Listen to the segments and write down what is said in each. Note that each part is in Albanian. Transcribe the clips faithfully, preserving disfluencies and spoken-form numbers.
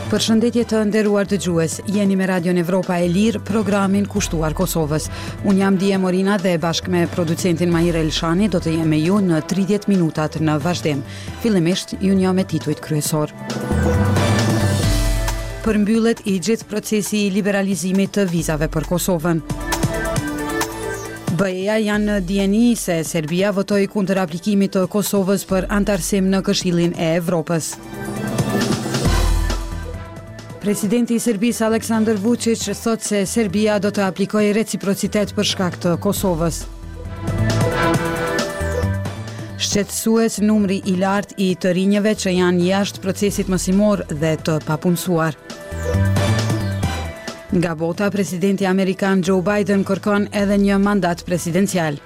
Përshëndetje të nderuar dëgjues, jeni me Radion Evropa e Lirë, programin kushtuar Kosovës. Unë jam Dije Morina dhe bashkë me producentin Mahir Elshani do të jem me ju në tridhjetë minutat në vazhdim. Fillimisht ju njoh me titujt kryesor. Përmbyllet i gjithë procesi i liberalizimit të vizave për Kosovën. B E A janë në dieni se Serbia votoi kundër aplikimit të Kosovës për antarësim në Këshillin e Evropës. Presidenti i Serbisë Aleksandar Vučić thot se Serbia do të aplikojë reciprocitet për shkak të Kosovës. Shqetësues numri i lartë i të rinjëve që janë jashtë procesit mësimor dhe të papunësuar. Nga bota, presidenti amerikan Joe Biden kërkon edhe një mandat presidencial.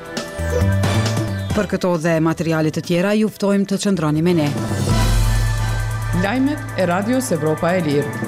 Për këto dhe materialet të tjera, ju ftojmë të qëndroni me ne. Lajmet e Radios Evropa e Lirë.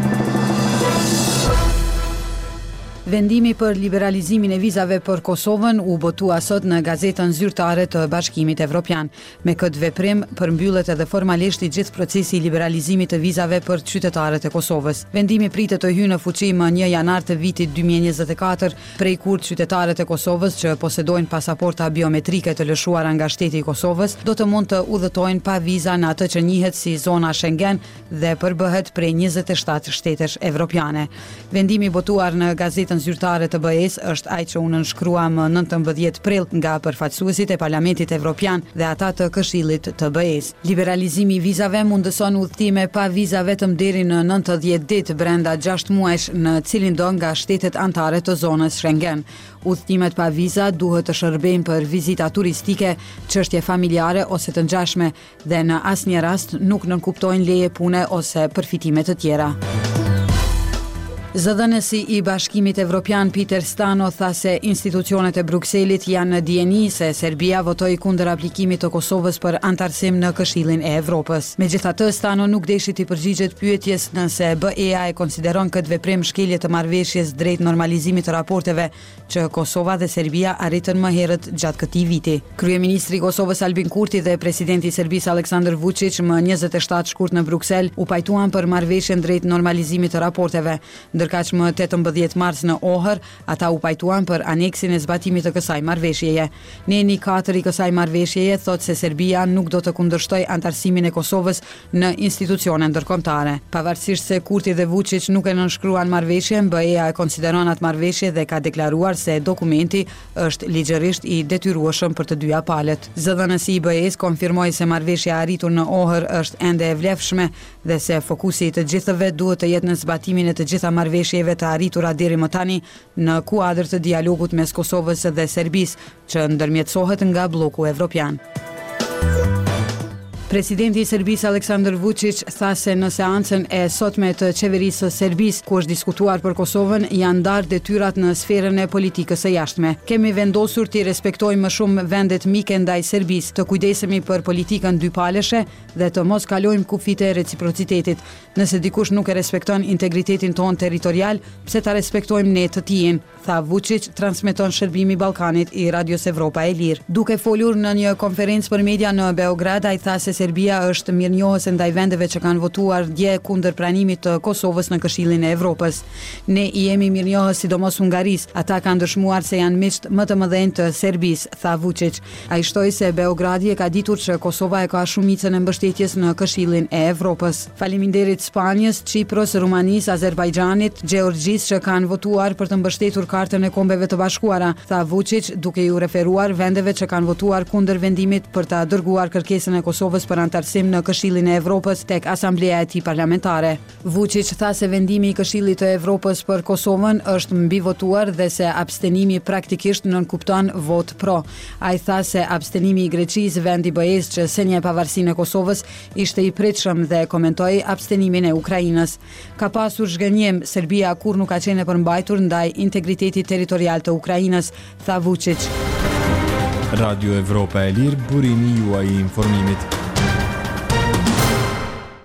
Vendimi për liberalizimin e vizave për Kosovën u botua sot në gazetën zyrtare të Bashkimit Evropian. Me këtë veprim përmbyllet edhe formalisht i gjithë procesi i liberalizimit të vizave për qytetarët e Kosovës. Vendimi pritet të hyjë në fuqi më një janar të vitit dy mijë e njëzet e katër, prej kur qytetarët e Kosovës që posedojnë pasaporta biometrike të lëshuara nga shteti i Kosovës do të mund të udhëtojnë pa viza në atë që njihet si zona Schengen dhe përbëhet prej njëzet e shtatë shtetesh evropiane. Vendimi botuar në gazetën zyrtare të B E-s është ai që u nënshkrua më nëntëmbëdhjetë prill nga përfaqësuesit e Parlamentit Evropian dhe ata të Këshillit të B E-s. Liberalizimi i vizave mundëson udhëtime pa viza vetëm deri në nëntëdhjetë ditë brenda gjashtë muajsh në cilin do nga shtetet anëtare të zonës Schengen. Udhëtimet pa viza duhet të shërbejnë për vizita turistike, çështje familjare ose të ngjashme dhe në asnjë rast nuk nënkuptojnë leje pune ose përfitime të tjera. Zëdhënësi i Bashkimit Evropian Peter Stano tha se institucionet e Brukselit janë në dieni se Serbia votoi kundër aplikimit të Kosovës për antarësim në Këshillin e Evropës. Megjithatë, Stano nuk deshi të përgjigjet pyetjes nëse B E A e konsideron këtë veprim shkelje të marrëveshjes drejt normalizimit të raporteve që Kosova dhe Serbia arritën më herët gjatë këtij viti. Kryeministri i Kosovës Albin Kurti dhe presidenti i Serbisë Aleksandar Vučić më njëzet e shtatë shkurt në Bruksel u pajtuan për marrëveshjen drejt normalizimit të raporteve. Ndërka që më tetëmbëdhjetë mars në Ohër, ata u pajtuan për aneksin e zbatimit të kësaj marrëveshjeje. Neni katër i kësaj marrëveshjeje thot se Serbia nuk do të kundërshtojë antarësimin e Kosovës në institucione ndërkombëtare. Pavarësisht se Kurti dhe Vučić nuk e nënshkruan marrëveshjen, B E A e konsideron atë marrëveshje dhe ka deklaruar se dokumenti është ligjërisht i detyrueshëm për të dyja palët. Zëdhënësi i B E-s konfirmoi se marrëveshja arritur në Ohër është ende e vlefshme dhe se fokusi i të gjithëve duhet të jetë në zbatimin e të gjitha marrëveshjeve të arritura deri më tani në kuadër të dialogut mes Kosovës dhe Serbisë, që ndërmjetësohet nga bloku evropian. Presidenti i Serbisë Aleksandar Vučić tha se në seancën e sotme të qeverisë së Serbisë, ku është diskutuar për Kosovën, janë ndarë detyrat në sferën e politikës së jashtme. Kemi vendosur të respektojmë më shumë vendet mike ndaj Serbisë, të kujdesemi për politikën dypaleshe dhe të mos kalojmë kufite e reciprocitetit. Nëse dikush nuk e respekton integritetin ton territorial, pse ta respektojmë ne të tijin, tha Vučić, transmeton shërbimi Ballkanit i Radios Evropa e Lirë. Duke folur në një konferencë për media në Beograd, ai tha se Serbia është mirënjohëse ndaj vendeve që kanë votuar dje kundër pranimit të Kosovës në Këshillin e Evropës. Ne i jemi mirënjohës sidomos Hungarisë, ata kanë dëshmuar se janë miqt më të mëdhenj të Serbisë, tha Vučić. Ai shtoi se Beogradi e ka ditur që Kosova e ka shumicën e mbështetjes në Këshillin e Evropës. Faleminderit Spanjës, Çipros, Rumanisë, Azerbajxhanit, Gjeorgjisë që kanë votuar për të mbështetur Kartën e Kombeve të Bashkuara, tha Vučić, duke ju referuar vendeve që kanë votuar kundër vendimit për ta dërguar kërkesën e Kosovës për antarësim në Këshillin e Evropës tek Asambleja e tij parlamentare. Vučić tha se vendimi i Këshillit të Evropës për Kosovën është mbi votuar dhe se abstenimi praktikisht nënkupton vot pro. Ai tha se abstenimi i Greqisë, vendi B E-s që senje pavarësinë e Kosovës, ishte i pritshëm dhe komentoi abstenimin e Ukrainës. Ka pasur zhgënjim, Serbia kur nuk ka qenë e përmbajtur ndaj integritetit territorial të Ukrainës, tha Vučić. Radio Evropa e Lirë, burimi juaj i informimit.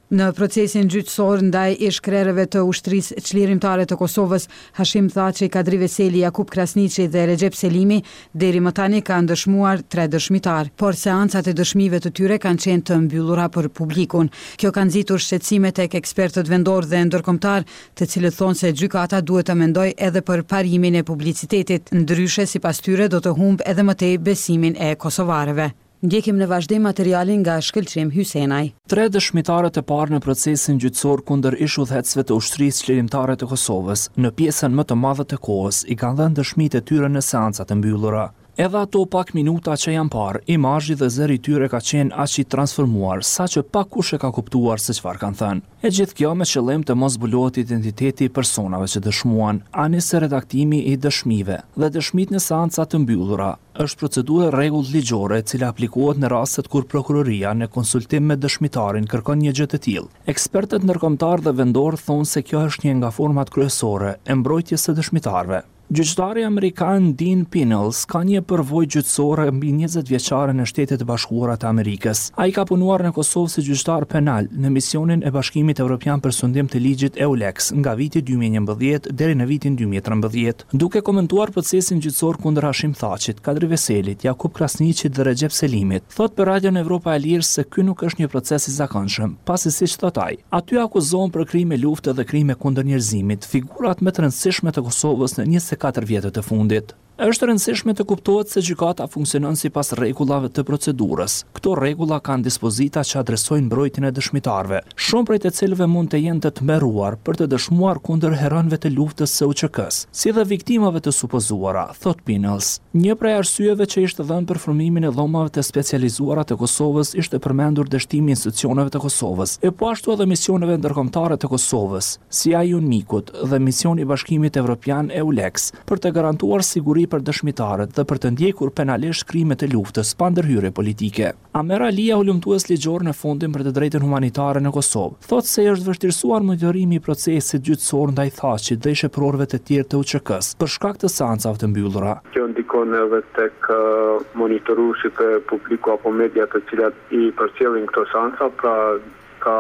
Në procesin gjyqësor ndaj ish krerëve të ushtrisë çlirimtare të Kosovës, Hashim Thaçi, Kadri Veseli, Jakub Krasniqi dhe Recep Selimi, deri më tani kanë dëshmuar tre dëshmitar, por seancat e dëshmive të tyre kanë qenë të mbyllura për publikun. Kjo ka nxitur shqetësime tek ekspertët vendor dhe ndërkombëtar, të cilët thonë se gjykata duhet të mendojë edhe për parimin e publicitetit, ndryshe sipas tyre do të humbë edhe më tej besimin e kosovarëve. Ndjekim në vazhdim materialin nga Shkëlqim Hysenaj. Tre dëshmitarët e parë në procesin gjyqësor kundër ish udhëheqësve të ushtrisë çlirimtare të Kosovës, në pjesën më të madhe të kohës, i kanë dhënë dëshmitë e tyre në seancat e mbyllura. Edhe ato pak minuta që janë parë, imazhi dhe zëri i tyre ka qenë aq i transformuar, saqë pak kush e ka kuptuar se çfarë kanë thënë. E gjithë kjo me qëllim të mos zbulohet identiteti i personave që dëshmuan, ani se redaktimi i dëshmive dhe dëshmitë në seanca të mbyllura është procedurë rregull ligjore e cila aplikohet në rastet kur prokuroria në konsultim me dëshmitarin kërkon një gjë të tillë. Ekspertët ndërkombëtar dhe vendor thonë se kjo është një nga format kryesore e mbrojtjes së dëshmitarëve. Gjyqtari amerikan Dean Pinnells ka një përvojë gjyqësore mbi njëzet vjeçare në Shtetet e Bashkuara të Amerikës. Ai ka punuar në Kosovë si gjyqtar penal në misionin e Bashkimit Evropian për sundim të ligjit EULEX nga viti dy mijë e njëmbëdhjetë deri në vitin dy mijë e trembëdhjetë. Duke komentuar procesin gjyqësor kundër Hashim Thaçit, Kadri Veselit, Jakub Krasniqit dhe Recep Selimit, thot për Radion Evropa e Lirë se ky nuk është një proces i zakonshëm, pasi siç thot ai, aty akuzohen për krime lufte dhe krime kundër njerëzimit, figurat më të rëndësishme të Kosovës në njëzet e katër vjetët e fundit. Është rëndësishme të kuptohet se gjykata funksionon sipas rregullave të procedurës. Këto rregulla kanë dispozita që adresojnë mbrojtjen e dëshmitarëve, shumë prej të cilëve mund të jenë të tmerruar për të dëshmuar kundër heronëve të luftës së U Q K-s, si dhe viktimave të supozuara, thot Pinnells. Një prej arsyeve që ishte dhënë për formimin e dhomave të specializuara të Kosovës ishte përmendur dështimi i institucioneve të Kosovës, e po ashtu edhe misioneve ndërkombëtare të Kosovës, si ai UNMIK-ut dhe misioni i Bashkimit Evropian EULEX, për të garantuar siguri për dëshmitarët dhe për të ndjekur penalisht krimet e luftës pa ndërhyrje politike. Amer Alia, hulumtues ligjor në Fondin për të drejtën humanitare në Kosovë, thotë se është vështirësuar monitorimi i procesit gjyqësor ndaj Thaçit dhe shepërorëve të tjerë të U Q K-s për shkak të seancave të mbyllura. Kjo ndikon edhe tek monitoruesit e publiku apo media të cilat i përcjellin këto seanca, pra ka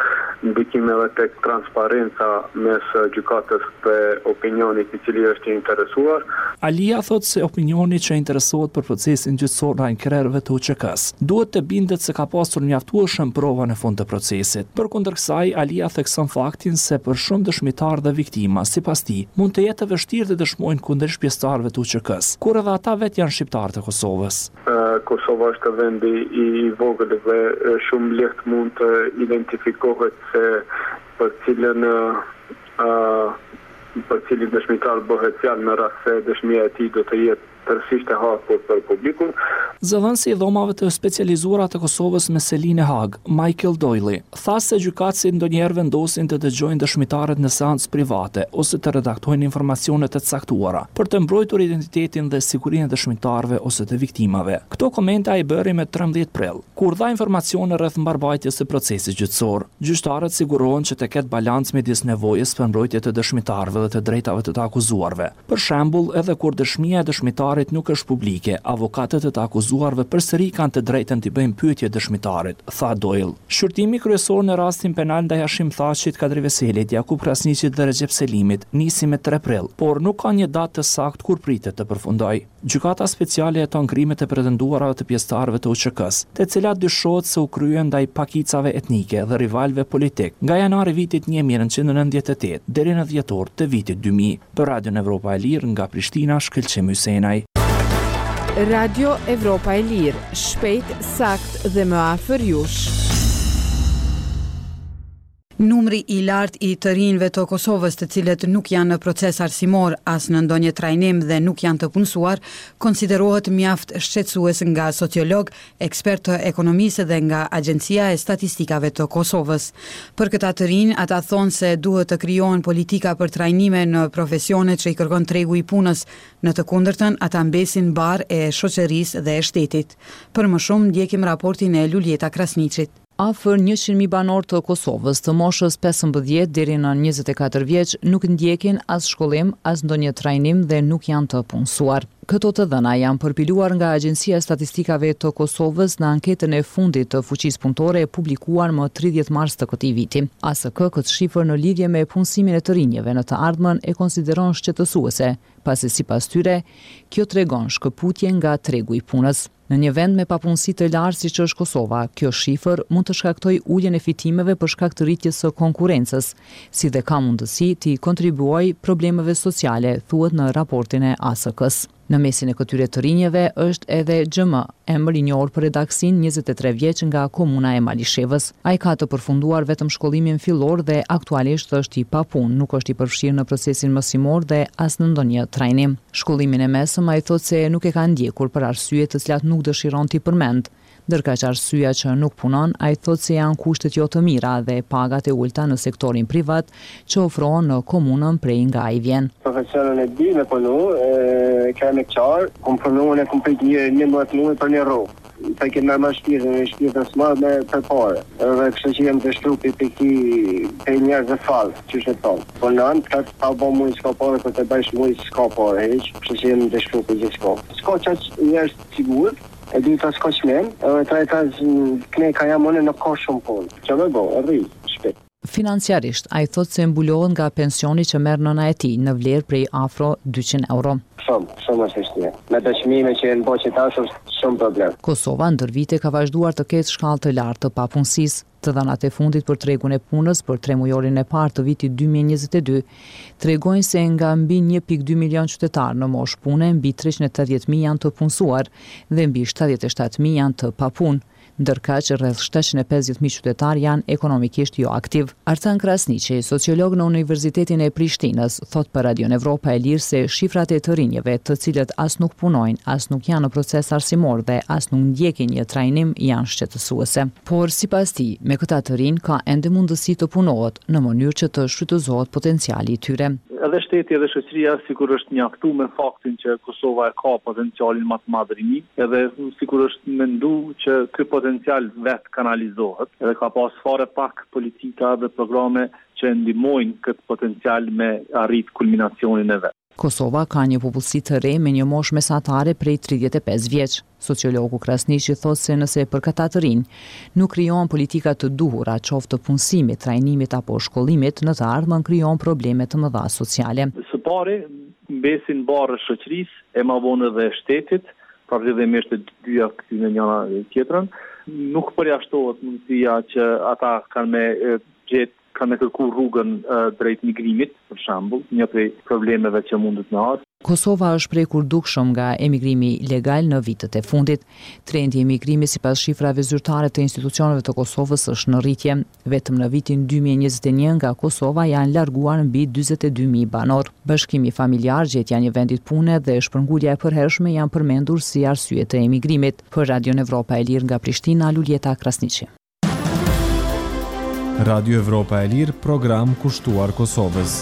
ndikim edhe tek transparenca mes gjykatës dhe opinionit i cili është i interesuar. Alia thot se opinioni që interesohet për procesin gjyqësor ndaj krerëve të U Q K-s duhet të bindet se ka pasur mjaftueshëm prova në fund të procesit. Përkundër kësaj, Alia thekson faktin se për shumë dëshmitar dhe viktima, sipas tij, mund të jetë e vështirë të dëshmojnë kundër pjesëtarëve të U Q K-s, kur edhe ata vetë janë shqiptarë të Kosovës. Kosova është vendi i vogël dhe shumë lehtë mund të identifikohet se për cilën uh, për cilin dëshmitar bëhet fjalë në rast se dëshmia e tij do të jetë tërësisht e hapur për publikun. Zëdhënësi i dhomave të specializuara të Kosovës me selin e Hag, Michael Doyle, tha se gjykatësit ndonjëherë vendosin të dëgjojnë dëshmitarët në seancë private ose të redaktojnë informacione të caktuara për të mbrojtur identitetin dhe sigurinë e dëshmitarëve ose të viktimave. Këto komente ai bëri me trembëdhjetë prill, kur dha informacione rreth mbarbajtjes së procesit gjyqësor. Gjyqtarët sigurohen që të ketë balancë midis nevojës për mbrojtje të dëshmitarëve dhe të drejtave të të akuzuarve. Për shembull, edhe kur dëshmia e dëshmitarit nuk është publike, avokatët e të akuzuarve përsëri kanë të drejtën të bëjnë pyetje dëshmitarit, tha Doyle. Shqyrtimi kryesor në rastin penal ndaj Hashim Thaçit, Kadri Veselit, Jakub Krasniqit dhe Recep Selimit nisi me tre prill, por nuk ka një datë të saktë kur pritet të përfundojë. Gjykata speciale heton krimet e pretenduara të pjesëtarëve të U Q K-s, të cilat dyshohet se u kryen ndaj pakicave etnike dhe rivalëve politik nga janari vitit një mijë nëntëqind e nëntëdhjetë e tetë deri në dhjetor të vitit dy mijë. Për Radion Evropa e Lirë nga Prishtina, Shkëlqim Hysenaj. Radio Evropa e Lirë, shpejt, sakt dhe më afër jush. Numri i lartë i të rinjve të Kosovës të cilët nuk janë në proces arsimor as në ndonjë trajnim dhe nuk janë të punësuar, konsiderohet mjaft shqetësues nga sociolog, ekspert të ekonomisë dhe nga Agjencia e Statistikave të Kosovës. Për këta të rinj, ata thonë se duhet të krijohen politika për trajnime në profesionet që i kërkon tregu i punës, në të kundërtën ata mbesin barë e shoqërisë dhe e shtetit. Për më shumë ndjekim raportin e Luljeta Krasniqit. Afër njëqind mijë banor të Kosovës të moshës pesëmbëdhjetë deri në njëzet e katër vjeç nuk ndjekin as shkollim, as ndonjë trajnim dhe nuk janë të punësuar. Këto të dhëna janë përpiluar nga Agjencia e Statistikave të Kosovës në anketën e fundit të fuqisë punëtore e publikuar më tridhjetë mars të këtij viti. A S K këtë shifër në lidhje me punësimin e të rinjve në të ardhmen e konsideron shqetësuese, pasi sipas tyre kjo tregon shkëputje nga tregu i punës. Në një vend me papunësi të lartë siç është Kosova, kjo shifër mund të shkaktojë uljen e fitimeve për shkak të rritjes së konkurrencës, si dhe ka mundësi të kontribuojë problemeve sociale, thuhet në raportin e A S K-s. Në mesin e këtyre të rinjeve është edhe X M, emër i njohur për redaksin njëzet e tre vjeç nga komuna e Malishevës. Ai ka të përfunduar vetëm shkollimin fillor dhe aktualisht është i papunë, nuk është i përfshirë në procesin mësimor dhe as në ndonjë trajnim. Shkollimin e mesëm ai thotë se nuk e ka ndjekur për arsye të cilat nuk dëshiron t'i përmend. Ndërkaq arsyeja që nuk punon, ai thotë se janë kushtet jo të mira dhe pagat e ulta në sektorin privat që ofrohen në komunën prej nga ai vjen. Profesionin e di me punu, e kemi qarë, kom punu në kom prit një një mëtë muaj për një rrugë. Pa këtë me më shpirën, e shpirën së madhë me për pare. Dhe kështë që jem të shtrupi për ki për njerë dhe falë, që shë tonë. Po në anë, këtë pa bo mujë s'ka pare, për të bëjsh mujë s'ka pare, heq, kështë që jem të shtrupi gjithë s'ka. S'ka që njerës sigur, e dy ta s'ka qmen, e tre ta këne ka jamone në ka shumë punë. Që me bo, rri, shpet. Financiarisht, ai thotë se mbulohet nga pensioni që merr nëna e tij në vlerë prej afro dyqind euro. Shumë, shumë është shtje. Me të çmime që në boqe tash është shumë problem. Kosova ndër vite ka vazhduar të ketë shkallë të lartë të papunësisë. Të dhënat e fundit për tregun e punës për tre mujorin e parë të vitit dy mijë e njëzet e dy tregojnë se nga mbi një pikë dy milion qytetarë në moshë pune, mbi treqind e tetëdhjetë mijë janë të punësuar dhe mbi shtatëdhjetë e shtatë mijë janë të papunë, ndërkaq rreth shtatëqind e pesëdhjetë mijë qytetarë janë ekonomikisht jo aktiv. Artan Krasniqi, sociolog në Universitetin e Prishtinës, thot për Radion Evropa e Lirë se shifrat e të rinjve, të cilët as nuk punojnë, as nuk janë në proces arsimor dhe as nuk ndjekin një trajnim, janë shqetësuese. Por sipas tij, me këta të rinj ka ende mundësi të punohet në mënyrë që të shfrytëzohet potenciali i tyre. Edhe shteti edhe shoqëria sikur është njohur me faktin që Kosova e ka potencialin më të madh rimi, edhe sikur është menduar që ky potencial vet kanalizohet, edhe ka pas fare pak politika dhe programe që ndihmojnë këtë potencial me arrit kulminacionin e vet. Kosova ka një popullsi të re me një moshë mesatare prej tridhjetë e pesë vjeç. Sociologu Krasniqi thotë se nëse për këta të rinj nuk krijohen politika të duhura, qoftë të punësimit, trajnimit apo shkollimit, në të ardhmen krijohen probleme të mëdha sociale. Së pari, mbesin barë shoqërisë, e ma vonë edhe shtetit, pra vëdhemisht të dyja këty në njëra tjetrën, nuk përjashtohet mundësia që ata kanë me gjetë kanë me kërku rrugën uh, drejt migrimit, për shembull, një prej problemeve që mundet në ardhë. Kosova është prekur dukshëm nga emigrimi legal në vitet e fundit. Trendi i emigrimi sipas shifrave zyrtare të institucioneve të Kosovës është në rritje. Vetëm në vitin dy mijë e njëzet e një nga Kosova janë larguar mbi dyzet e dy mijë banor. Bashkimi familjar, gjetja një vendit pune dhe shpërngulja e përhershme janë përmendur si arsye të emigrimit. Për Radion Evropa e Lirë nga Prishtina, Luljeta Krasniqi. Radio Evropa e Lirë, program kushtuar Kosovës.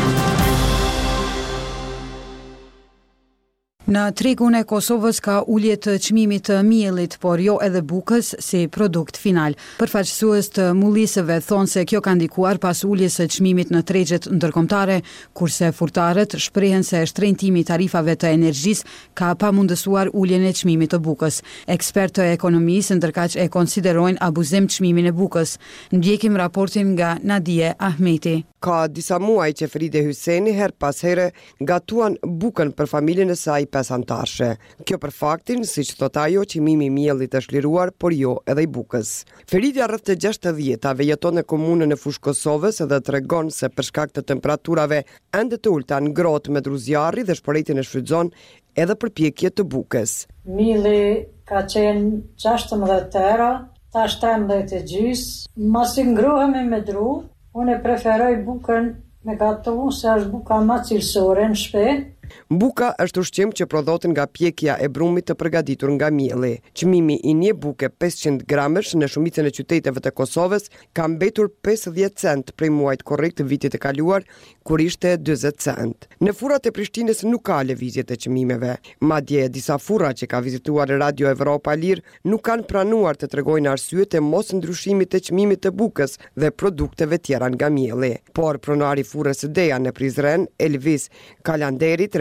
Në tregun e Kosovës ka ulje të çmimit të miellit, por jo edhe bukës si produkt final. Përfaqësues të mullisëve thonë se kjo ka ndikuar pas uljes së çmimit në tregjet ndërkombëtare, kurse furtarët shprehen se shtrenjtimi i tarifave të energjisë ka pamundësuar uljen e çmimit të bukës. Ekspertë të ekonomisë ndërkaq e konsiderojnë abuzim çmimin e bukës. Ndjekim raportin nga Nadije Ahmeti. Ka disa muaj që Fride Hyseni her pas here gatuan bukën për familjen e saj pesantarshe. Kjo për faktin, siç thot ajo, çmimi i miellit është liruar, por jo edhe i bukës. Feridja rreth të gjashtëdhjetave jeton në komunën e Fushë Kosovës dhe tregon se për shkak të temperaturave ende të ulta ngrohet me druzjarri dhe shpërejtjen e shfrytëzon edhe përpjekje të bukës. Mielli ka qenë gjashtëmbëdhjetë euro, tash temdhjetë e gjys, masi ngrohemi me dru. Unë e preferoj bukën me gatu, se është buka më cilësore në shtëpi. Buka është ushqim që prodhohet nga pjekja e brumit të përgatitur nga mielli. Çmimi i një buke pesëqind gramësh në shumicën e qyteteve të Kosovës ka mbetur pesëdhjetë cent prej muajit korrekt të vitit të kaluar, kur ishte dyzet cent. Në furrat e Prishtinës nuk ka lëvizje të çmimeve. Madje disa furra që ka vizituar Radio Evropa e Lirë nuk kanë pranuar të tregojnë arsyet e mos ndryshimit të çmimit të bukës dhe produkteve tjera nga mielli. Por pronari furrës së Deja në Prizren, Elvis Kalanderi,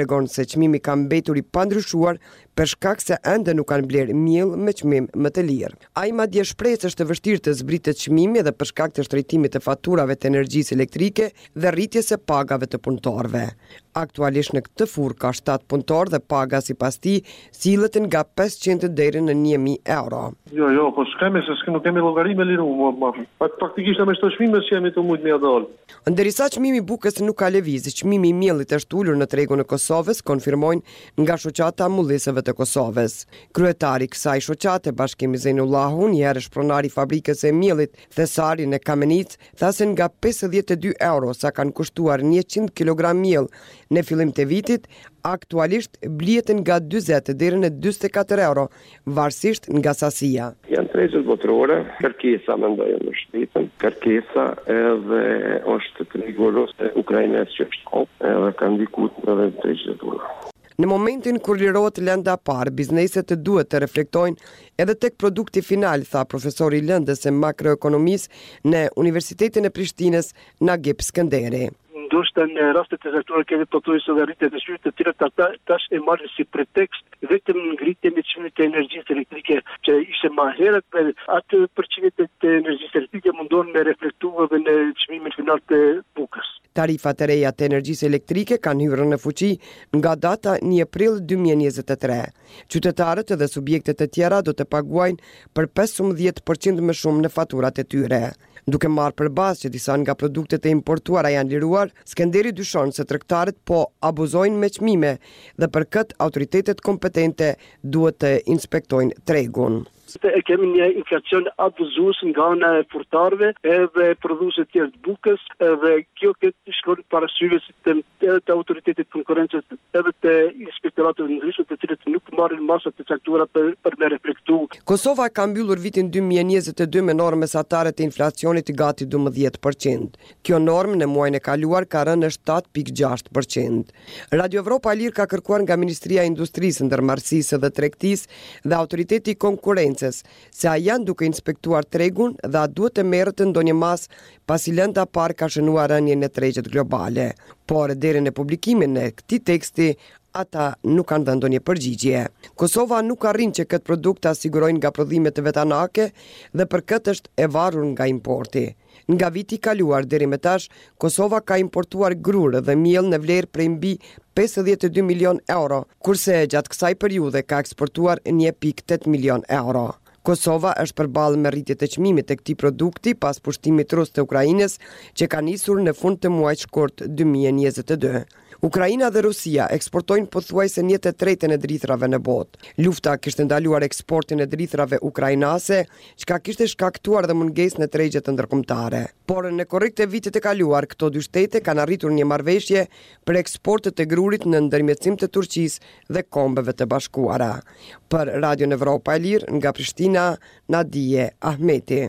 tregon se çmimi ka mbetur i pandryshuar për shkak se ende nuk kanë blerë miell me çmim më të lirë. Ai madje shpreh se është vështirë të zbritet çmimi edhe për shkak të shtrejtimit të faturave të energjisë elektrike dhe rritjes së pagave të punëtorëve. Aktualisht në këtë furrë ka shtatë punëtorë dhe paga sipas tij sillet nga pesëqind deri në një mijë euro. Jo, jo, po s'kemi se s'kemi nuk kemi llogari me liru, më më. Praktikisht me çdo çmim që jemi të mujt me dal. Ndërsa çmimi i bukës nuk ka lëviz, çmimi i miellit është ulur në tregun e Kosovës, konfirmojnë nga shoqata mullisëve të Kosovës. Kryetari i kësaj shoqate, Bashkimi Zejnullahu, një herë pronari i fabrikës së miellit Thesari në Kamenic, tha se nga pesëdhjetë e dy euro sa kanë kushtuar njëqind kilogram miell në fillim të vitit, aktualisht blihet nga dyzet deri në dyzet e katër euro, varësisht nga sasia. Janë tregjet botërore, kërkesa mendoj në shtëpinë, kërkesa edhe është të rigoroze ukrainase që shkon, edhe kanë ndikuar edhe tregjet tona. Në momentin kur lirohet lënda parë, bizneset duhet të reflektojnë edhe tek produkti final, tha profesori i lëndës së makroekonomisë në Universitetin e Prishtinës, Nagip Skënderi. Ndoshta në rastet e caktuara kemi pothuajse dhe rritjet e shpirtit të tjera ata tash e marrin si pretekst vetëm ngritjen e çmimit të energjisë elektrike që ishte më herët, për atë përqindje të energjisë elektrike mundon me reflektuar edhe në çmimin final të bukës. Tarifat e reja të energjisë elektrike kanë hyrë në fuqi nga data një prill dy mijë e njëzet e tre. Qytetarët dhe subjektet e tjera do të paguajnë për pesëmbëdhjetë përqind më shumë në faturat e tyre. Duke marrë përbazë që disa nga produktet e importuara janë liruar, Skënderi dyshon se tregtarët po abuzojnë me çmime dhe për këtë autoritetet kompetente duhet të inspektojnë tregun. E kemi një inflacion abuzues nga ana e furtarëve edhe prodhuesve të tjerë të bukës, edhe kjo këtë shkon parasysh të, të autoritetit konkurrencës edhe të inspektoratëve të ndryshme të cilët nuk marrin masa të caktuara për, për me reflektu. Kosova ka mbyllur vitin dy mijë e njëzet e dy me normë mesatare të inflacionit gati dymbëdhjetë përqind. Kjo normë në muajin e kaluar ka rënë në shtatë pikë gjashtë përqind. Radio Evropa e Lirë ka kërkuar nga Ministria e Industrisë, Ndërmarrësisë dhe Tregtisë dhe Autoriteti i Konkurrencës se a janë duke inspektuar tregun dhe a duhet të merret ndonjë mas pasi lënda parë ka shënuar rënien e tregjet globale. Por deri në publikimin e këtij teksti ata nuk kanë dhënë ndonjë përgjigje. Kosova nuk arrin që këtë produkt të asigurojnë nga prodhimet vetanake dhe për këtë është e varur nga importi. Nga viti i kaluar deri më tash, Kosova ka importuar grur dhe miell në vlerë prej mbi pesëdhjetë e dy milion euro, kurse gjatë kësaj periudhe ka eksportuar një pikë tetë milion euro. Kosova është përballë me rritje të çmimit të këtij produkti pas pushtimit rus të Ukrainës që ka nisur në fund të muajit shkurt dy mijë e njëzet e dy. Ukraina dhe Rusia eksportojnë pothuajse një të tretën e drithrave në botë. Lufta kishte ndaluar eksportin e drithrave ukrainase, çka kishte shkaktuar dhe mungesë në tregjet ndërkombëtare. Por në korrik të vitit të kaluar, këto dy shtete kanë arritur një marrëveshje për eksportet e grurit në ndërmjetësim të Turqisë dhe Kombeve të Bashkuara. Për Radio Evropa e Lirë nga Prishtina, Nadije Ahmeti.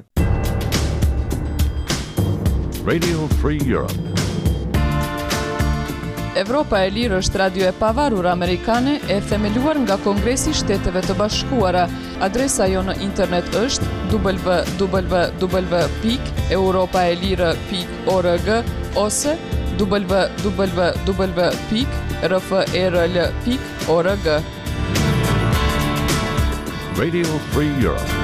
Radio Free Europe. Evropa e Lirë është radio e pavarur amerikane e themeluar nga Kongresi i Shteteve të Bashkuara. Adresa jo në internet është w w w pikë europaelire pikë org ose w w w pikë r f e r l pikë org. Radio Free Europe.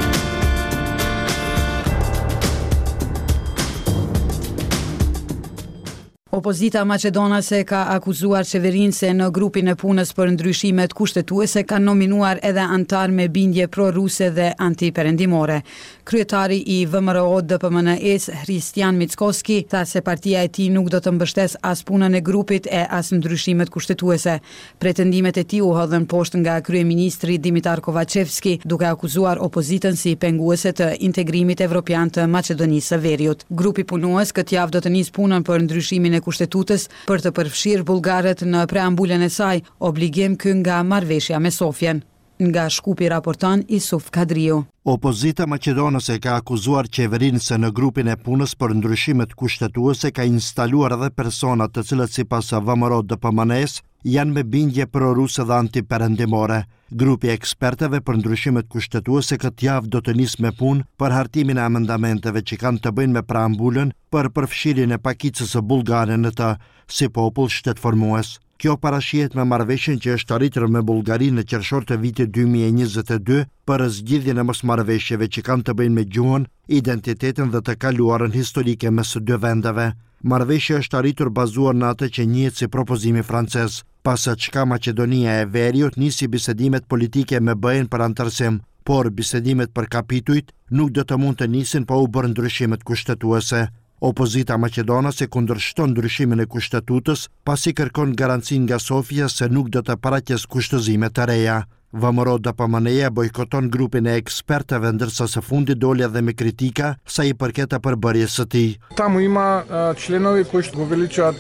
Opozita maqedonase ka akuzuar qeverinë se në grupin e punës për ndryshimet kushtetuese ka nominuar edhe antar me bindje pro-ruse dhe anti-perëndimore. Kryetari i V M R O D P M N E-s, Hristian Mickoski, tha se partia e tij nuk do të mbështes as punën e grupit e as ndryshimet kushtetuese. Pretendimet e tij u hodhën poshtë nga kryeministri Dimitar Kovacevski, duke akuzuar opozitën si penguese të integrimit evropian të Maqedonisë së Veriut. Grupi punues këtë javë do të nisë punën për ndryshimin e kushtetutës për të përfshirë bullgarët në preambulën e saj, obligim ky nga marrëveshja me Sofjen. Nga Shkupi raporton Isuf Kadriu. Opozita maqedonase ka akuzuar qeverinë se në grupin e punës për ndryshimet kushtetuese ka instaluar edhe persona të cilët sipas V M R O D P M N E-s janë me bindje pro-ruse dhe antiperëndimore. Grupi e eksperteve për ndryshimet kushtetuese këtë javë do të nisë me punë për hartimin e amendamenteve që kanë të bëjnë me preambulën për përfshirjen e pakicës së bullgare në të si popull shtetformues. Kjo parashihet me marrëveshjen që është arritur me Bullgarinë në qershor të vitit dy mijë e njëzet e dy për zgjidhjen e mosmarrëveshjeve që kanë të bëjnë me gjuhën, identitetin dhe të kaluarën historike mes së dy vendeve. Marrëveshja është arritur bazuar në atë që njihet si propozimi francez, pas çka Maqedonia e Veriut nisi bisedimet politike me B E-n për antarësim, por bisedimet për kapitujt nuk do të mund të nisin pa u bërë ndryshimet kushtetuese. Opozita maqedonase kundërshton ndryshimin e kushtetutës, pasi kërkon garancin nga Sofia se nuk do të paraqes kushtëzime të reja. Vëmëro D P M N-ja bojkoton grupin e ekspertëve, ndërsa së fundi doli edhe me kritika sa i përket përbërjes së tij. Таму има членови кои што го увеличуваат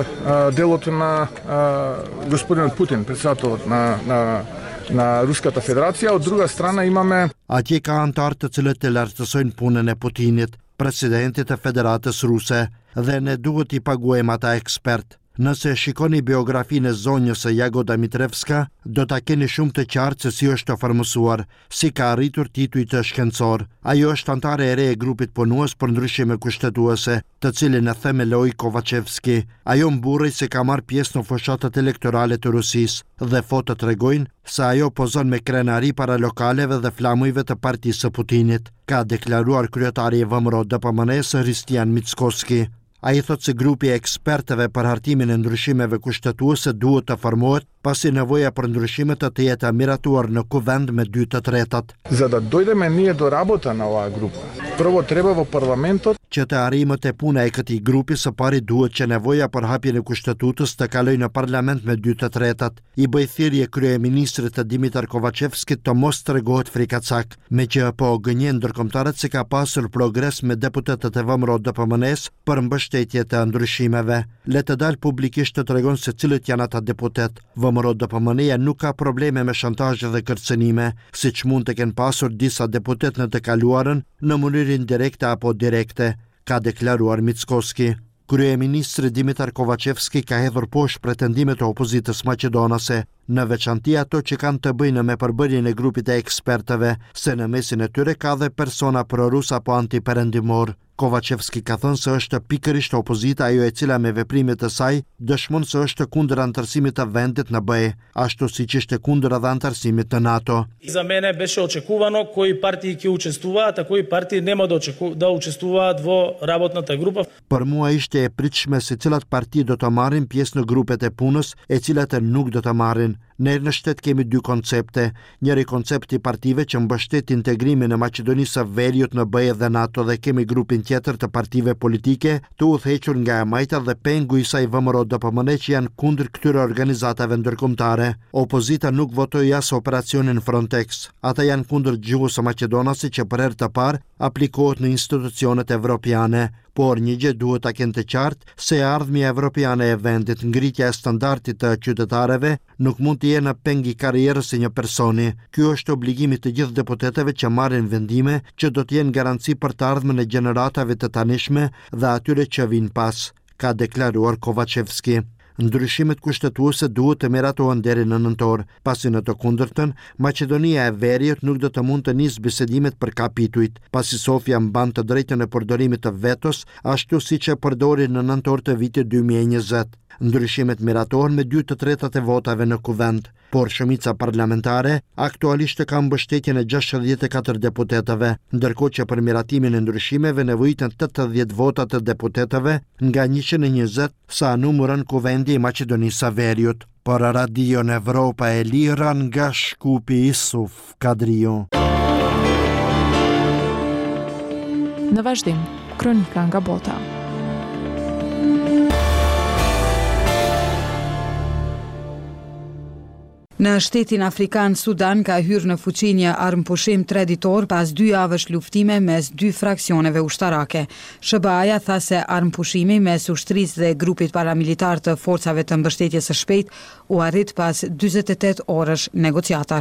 делото на господинот Путин, председателот на на на Руската Федерација, од друга страна имаме Atje ka antarë të cilët të lartësojnë punën e Putinit, presidentit të Federatës Ruse, dhe ne duhet i paguajmë ata ekspert. Nëse shikoni biografinë e zonjës së Jagoda Mitrevska, do ta keni shumë të qartë se si është të formësuar, si ka arritur tituj të shkencor. Ajo është antare e re e grupit punues për ndryshime kushtetuese, të cilin e themeloi Kovacevski. Ajo mburri se ka marrë pjesë në fushatat elektorale të Rusisë, dhe fotot tregojnë se ajo pozon me krenari para lokaleve dhe flamujve të partisë së Putinit, ka deklaruar kryetari i V M R O D P M N-s Hristijan Mickoski. A i thot se grupi e ekspertëve për hartimin e ndryshimeve kushtetuese duhet të formohet, pasi nevoja për ndryshimet të jetë miratuar në kuvend me dy të tretat. За да дојдеме ние до работа на оваа група, прво треба во парламентот që të arrimët e puna e këtij grupi, së pari duhet që nevoja për hapjen e kushtetutës të kalojë në parlament me dy të tretat. I bëj thirrje kryeministrit të Dimitar Kovacevskit të mos tregohet frikacak, me që po gënjen ndërkombëtarët se ka pasur progres me deputetët e V M R O D P M N-s për mbështetje të ndryshimeve. Le të dalë publikisht të tregon se cilët janë ata deputet. V M R O D P M N-ja nuk ka probleme me shantazhe dhe kërcënime, siç mund të kenë pasur disa deputet në të kaluarën në mënyrë indirekte apo direkte, ka deklaruar Mickoski. Kryeministri Dimitar Kovacevski ka hedhur poshtë pretendimet e opozitës maqedonase, në veçanti ato që kanë të bëjnë me përbërjen e grupit e ekspertëve, se në mesin e tyre ka dhe persona prorus apo antiperëndimor. Kovacevski ka thënë se është pikërisht opozita ajo e cila me veprimet e saj dëshmon se është kundër antarësimit të vendit në B E, ashtu siç ishte kundër edhe antarësimit të NATO. За мене беше очекувано кои партии ќе учествуваат, а кои партии нема да да учествуваат во работната група. Për mua ishte e pritshme se cilat parti do të marrin pjesë në grupet e punës, e cilat nuk do të marrin. Ne në shtet kemi dy koncepte, njëri koncepti partive që mbështet integrimin e Maqedonisë së Veriut në B E dhe NATO, dhe kemi grupin tjetër të partive politike të udhëhequr nga e majta dhe pengu i saj V M R O D P M N që janë kundër këtyre organizatave ndërkombëtare. Opozita nuk votoi as operacionin Frontex. Ata janë kundër gjuhës së maqedonase që për herë të parë aplikohet në institucionet evropiane. Por një gjë duhet ta kenë të qartë se ardhmja evropiane e vendit, ngritja e standardit të qytetarëve nuk mund të jenë në peng i karrierës së një personi. Ky është obligimi të gjithë deputetëve që marrin vendime që do të jenë garanci për të ardhmen e gjeneratave të tanishme dhe atyre që vinë pas, ka deklaruar Kovacevski. Ndryshimet kushtetuese duhet të miratohen deri në nëntor, pasi në të kundërtën, Maqedonia e Veriut nuk do të mund të nisë bisedimet për kapitujt, pasi Sofia mban të drejtën e përdorimit të vetos, ashtu siç e përdori në nëntor të vitit dy mijë e njëzet. Ndryshimet miratohen me dy të tretat e votave në kuvend, por shumica parlamentare aktualisht ka mbështetjen e gjashtëdhjetë e katër deputetëve, ndërkohë që për miratimin e ndryshimeve nevojiten tetëdhjetë vota të deputetëve nga njëqind e njëzet sa numërën kuvendi i Maqedonisë së Veriut. Për Radio Evropa e Lira nga Shkupi Isuf Kadriu. Në vazhdim, kronika nga bota. Në shtetin afrikan Sudan ka hyrë në fuqi një armëpushim treditor pas dy javësh luftime mes dy fraksioneve ushtarake. S B A-ja tha se armëpushimi mes ushtrisë dhe grupit paramilitar të forcave të mbështetjes së shpejtë u arrit pas dyzet e tetë orësh negociatash.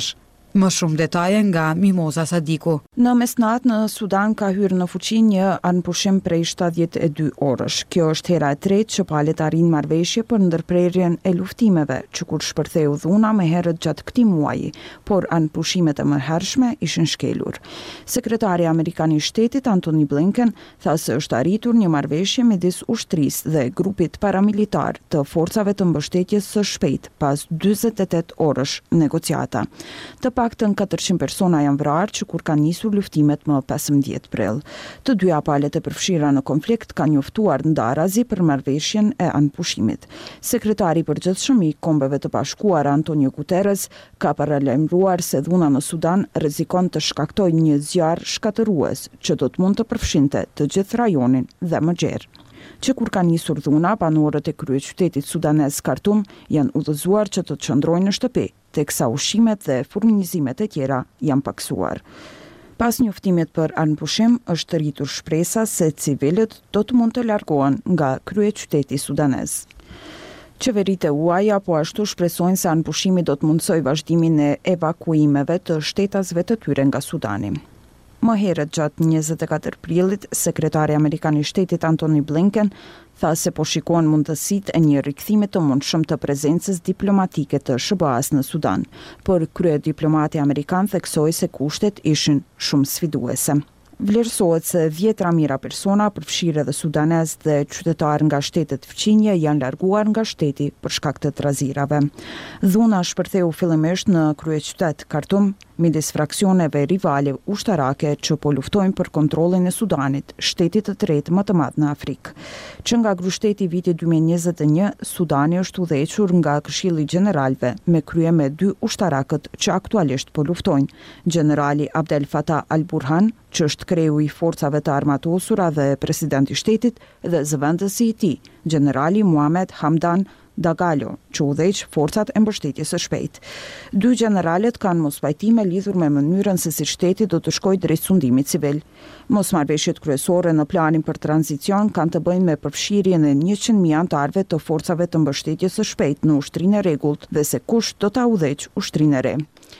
Më shumë detaje nga Mimoza Sadiku. Në mesnatë në Sudan ka hyrë në fuqi një anëpushim prej shtatëdhjetë e dy orësh. Kjo është hera e tretë që palët arrin marrëveshje për ndërprerjen e luftimeve, që kur shpërtheu dhuna me herët gjatë këtij muaji, por anëpushimet e mëhershme ishin shkelur. Sekretari amerikan i shtetit Antony Blinken tha se është arritur një marrëveshje midis ushtrisë dhe grupit paramilitar të forcave të mbështetjes së shpejtë pas dyzet e tetë orësh negociata. Të paktën katërqind persona janë vrarë që kur kanë nisur luftimet më pesëmbëdhjetë prill. Të dyja palët e përfshira në konflikt kanë njoftuar ndarazi për marrëveshjen e anëpushimit. Sekretari i përgjithshëm i Kombeve të Bashkuara Antonio Guterres ka paralajmëruar se dhuna në Sudan rrezikon të shkaktojë një zjarr shkatërues që do të mund të përfshinte të gjithë rajonin dhe më gjerë. Që kur ka nisur dhuna, banorët e kryeqytetit sudanez Khartoum janë udhëzuar që të qëndrojnë në shtëpi, teksa ushqimet dhe furnizimet e tjera janë paksuar. Pas njoftimit për anëpushim, është rritur shpresa se civilët do të mund të largohen nga kryeqyteti sudanez. Qeveritë e huaja po ashtu shpresojnë se anëpushimi do të mundsojë vazhdimin e evakuimeve të shtetasve të tyre nga Sudani. Më herët gjatë njëzet e katër prillit, sekretari amerikan i shtetit Antony Blinken tha se po shikohen mundësitë e një rikthimi të mundshëm të prezencës diplomatike të S B A-s në Sudan, por kryediplomati amerikan theksoi se kushtet ishin shumë sfiduese. Vlerësohet se dhjetra mijëra persona, përfshirë edhe sudanez dhe qytetarë nga shtetet fqinje, janë larguar nga shteti për shkak të trazirave. Dhuna shpërtheu fillimisht në kryeqytet Khartoum, midis fraksioneve rivale ushtarake që po luftojnë për kontrollin e Sudanit, shtetit të tretë më të madh në Afrikë. Që nga grushteti viti dy mijë e njëzet e një, Sudani është udhëhequr nga Këshilli i Gjeneralëve me krye me dy ushtarakët që aktualisht po luftojnë, Generali Abdel Fattah al-Burhan, që është kreu i forcave të armatosura dhe presidenti i shtetit, dhe zëvendësi i tij, Generali Muhammad Hamdan Dagalo, që udhëheq forcat e mbështetjes së shpejtë. Dy generalet kanë mospajtime lidhur me mënyrën se si shteti do të shkojë drejt sundimit civil. Mosmarrëveshjet kryesore në planin për tranzicion kanë të bëjnë me përfshirjen e njëqind mijë anëtarëve të forcave të mbështetjes së shpejtë në ushtrinë e rregullt dhe se kush do ta udhëheq ushtrinë e re.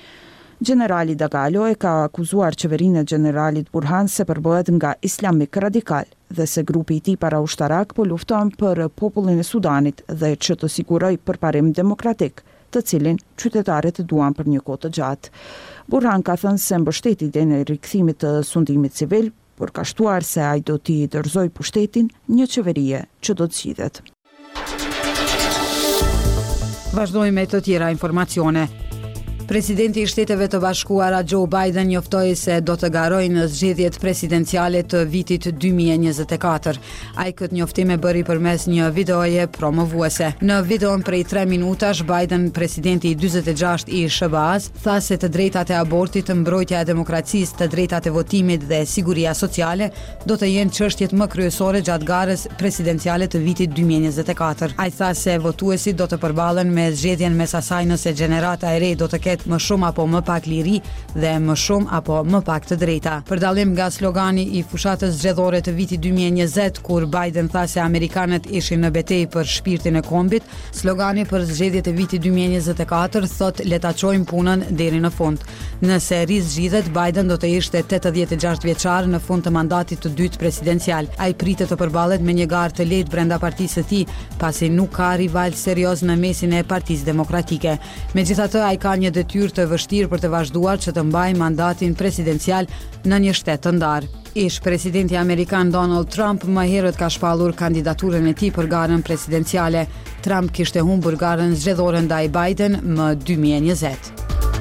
Generali Dagalo e ka akuzuar qeverinë e generalit Burhan se përbëhet nga islamik radikal dhe se grupi i tij paraushtarak po lufton për popullin e Sudanit dhe që të sigurojë përparim demokratik, të cilin qytetarët e duan për një kohë të gjatë. Burhan ka thënë se mbështeti idejën e rikthimit të sundimit civil, por ka shtuar se ai do t'i dorëzojë pushtetin një qeverie që do të zgjidhet. Vazhdojmë me të tjera informacione. Presidenti i Shteteve të Bashkuara Joe Biden njoftoi se do të garojë në zgjedhjet presidenciale të vitit dy mijë e njëzet e katër. Ai këtë njoftim e bëri përmes një videoje promovuese. Në videon prej tre minutash, Biden, presidenti i dyzet e gjashtë i S B A-s, tha se të drejtat e abortit, mbrojtja e demokracisë, të drejtat e votimit dhe siguria sociale do të jenë çështjet më kryesore gjatë garës presidenciale të vitit dy mijë e njëzet e katër. Ai tha se votuesit do të përballen me zgjedhjen mes asaj nëse gjenerata e re do të ketë më shumë apo më pak liri dhe më shumë apo më pak të drejta. Për dallim nga slogani i fushatës zgjedhore të vitit dy mijë e njëzet, kur Biden tha se amerikanët ishin në betejë për shpirtin e kombit, slogani për zgjedhjet e vitit dy mijë e njëzet e katër thot le ta çojmë punën deri në fund. Nëse rizgjedhet, Biden do të ishte tetëdhjetë e gjashtë vjeçar në fund të mandatit të dytë presidencial. Ai pritet të përballet me një garë të lehtë brenda partisë së tij, pasi nuk ka rival serioz në mesin e Partisë Demokratike. Megjithatë, ai ka një detyrë të vështirë për të vazhduar që të mbajë mandatin presidencial në një shtet të ndarë. Ish presidenti amerikan Donald Trump më herët ka shpallur kandidaturën e tij për garën presidenciale. Trump kishte humbur garën zgjedhore ndaj Biden më dy mijë e njëzet.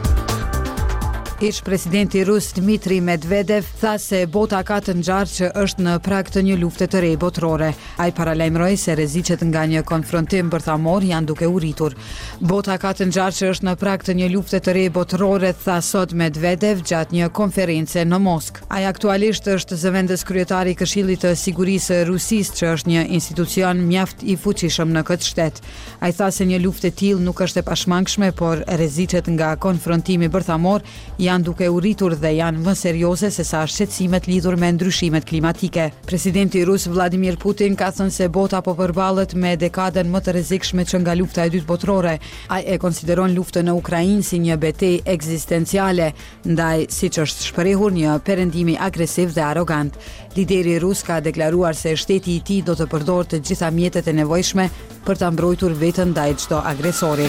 Ish presidenti rus Dmitri Medvedev tha se bota ka të ngjarë që është në prag të një lufte të re botërore. Ai paralajmëroi se rreziqet nga një konfrontim bërthamor janë duke u rritur. Bota ka të ngjarë që është në prag të një lufte të re botërore, tha sot Medvedev gjatë një konference në Moskë. Ai aktualisht është zëvendës kryetari i Këshillit të Sigurisë Rusisë, që është një institucion mjaft i fuqishëm në këtë shtet. Ai tha se një luftë e tillë nuk është e pashmangshme, por rreziqet nga konfrontimi bërthamor janë duke u rritur dhe janë më serioze se sa shqetësimet lidhur me ndryshimet klimatike. Presidenti rus Vladimir Putin ka thënë se bota po përballet me dekadën më të rrezikshme që nga lufta e dytë botërore. Ai e konsideron luftën në Ukrainë si një betejë ekzistenciale, ndaj siç është shprehur një perëndimi agresiv dhe arrogant. Lideri rus ka deklaruar se shteti i tij do të përdorë të gjitha mjetet e nevojshme për ta mbrojtur veten ndaj çdo agresori.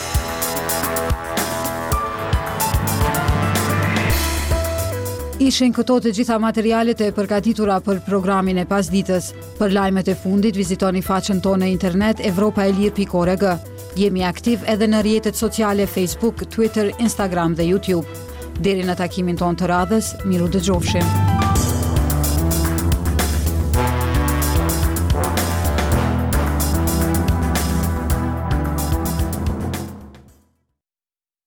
Ishin këto të gjitha materialet e përgatitura për programin e pasditës. Për lajmet e fundit vizitoni faqen tonë në internet evropaelir pikë org. Jemi aktiv edhe në rrjetet sociale Facebook, Twitter, Instagram dhe YouTube. Deri në takimin tonë të radhës, miru dëgjofshim.